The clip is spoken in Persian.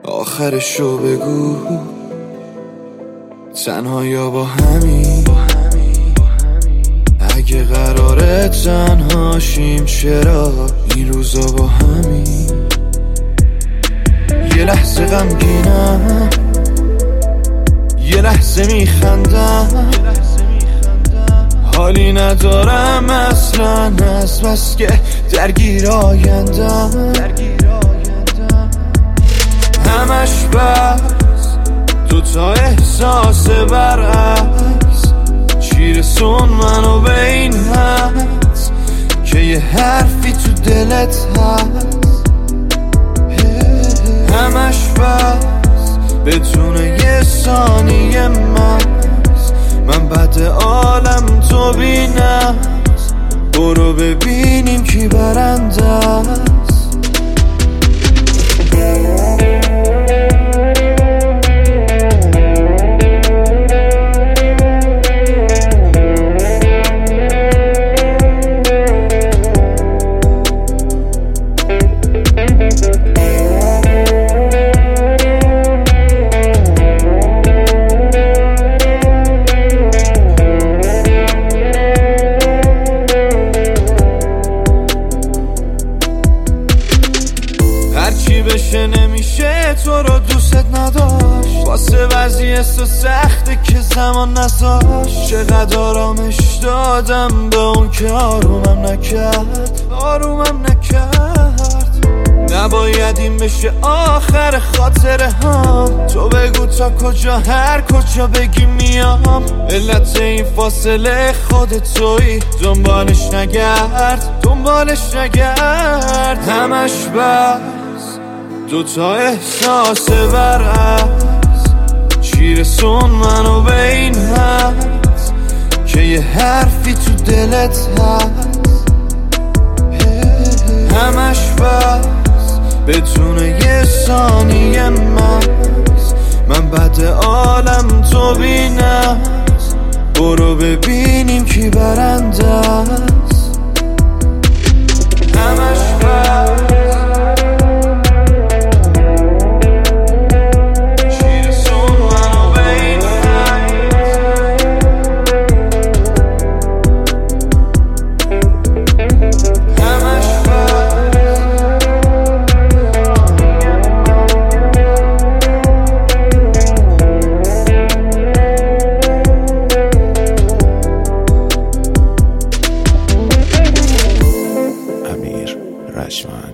آخرشو بگو، تنها یا با همین. اگه قراره تنهاشیم چرا این روزا با همین؟ یه لحظه غمگینم، یه لحظه میخندم، حالی ندارم اصلا از بس که درگیر آیندم. همش بس دوتا احساس برعکس، چی رسون منو به این حد که یه حرفی تو دلت هست. همش بس بدون یه ثانیه من بعد عالم تو بینم. برو ببینیم کی برنده است. هرچی بشه نمیشه تو رو دوست نداشت، واسه وضعیت تو سخته که زمان نذاشت. چقدر آرامش دادم به اون که آرومم نکرد. نباید این بشه آخر خاطره ها. تو بگو تا کجا، هر کجا بگی میام. علت این فاصله خودت تویی، دنبالش نگرد. همش بس دوتا احساس برعکس، چی رسون منو به این حد که یه حرفی تو دلت هست. همش بس بدون یه ثانیه من بعد عالم تو بینم. برو ببینیم کی برنده است. همش بس رجمن.